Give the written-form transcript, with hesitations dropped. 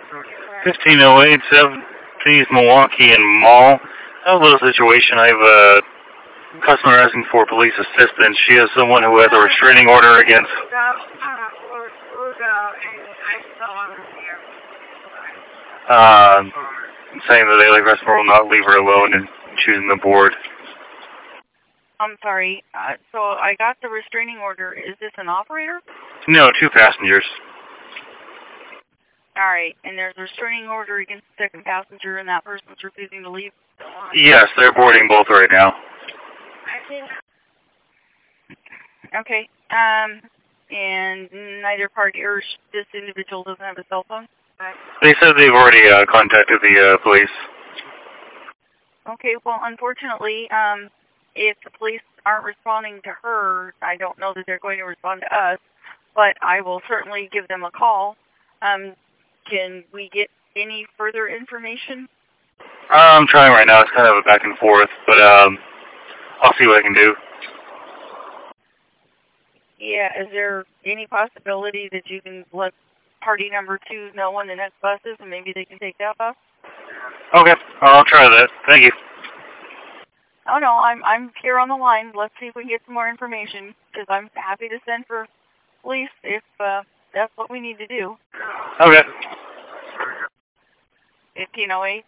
1508 Southeast Milwaukee and Mall. I have a little situation. I have a customer asking for police assistance. She has someone who has a restraining order against... saying that the daily customer will not leave her alone and choosing the board. I'm sorry. So I got the restraining order. Is this an operator? No, 2 passengers. All right. And there's a restraining order against the second passenger, and that person's refusing to leave? Yes, they're boarding both right now. Okay. And neither party or this individual doesn't have a cell phone? They said they've already contacted the police. Okay, well, unfortunately, if the police aren't responding to her, I don't know that they're going to respond to us, but I will certainly give them a call. Can we get any further information? I'm trying right now. It's kind of a back and forth, but I'll see what I can do. Yeah, is there any possibility that you can let party number 2 know when the next bus is, and maybe they can take that bus? Okay, I'll try that. Thank you. Oh no, I'm here on the line. Let's see if we can get some more information, because I'm happy to send for police if that's what we need to do. Okay. 1508.